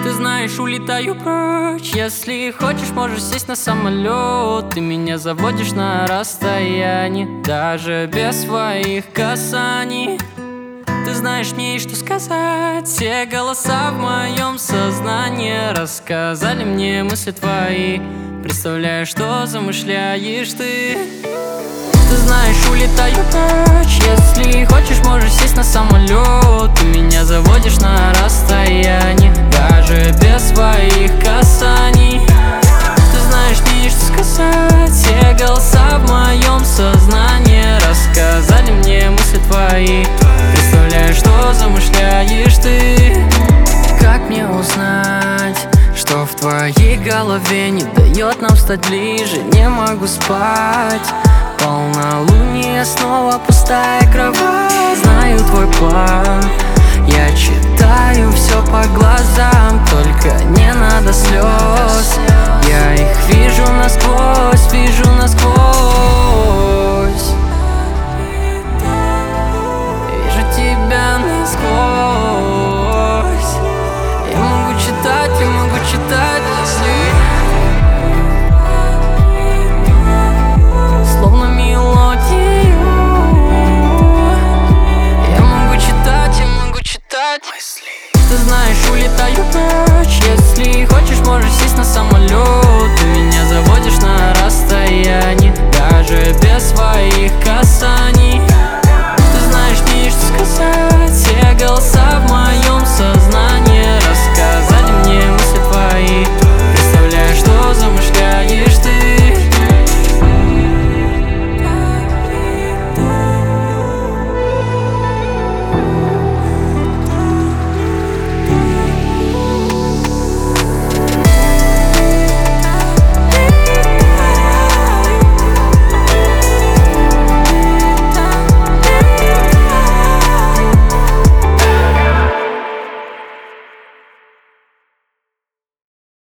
Ты знаешь, улетаю прочь. Если хочешь, можешь сесть на самолет. Ты меня заводишь на расстоянии, даже без своих касаний. Ты знаешь, мне есть что сказать. Все голоса в моем сознании рассказали мне мысли твои. Представляю, что замышляешь ты. Ты знаешь, улетаю прочь. Если хочешь, можешь сесть на самолет. Ты меня заводишь на расстоянии, даже без своих касаний. Ты знаешь, мне есть что сказать. Все голоса в моем сознании рассказали мне мысли твои. Представляю, что замышляешь ты. Как мне узнать, что в твоей голове не дает нам стать ближе? Не могу спать. Полнолуние, снова пустая кровать. Знаю твой план, я читаю все по глазам. Только не надо слез, я их вижу насквозь, вижу насквозь. Вижу тебя насквозь. Я могу читать, я могу читать мысли. Словно мелодию. Я могу читать мысли. Ты знаешь, улетаю прочь. Если хочешь, можешь сесть на самолет. Ты меня заводишь на расстоянии, даже без своих касаний.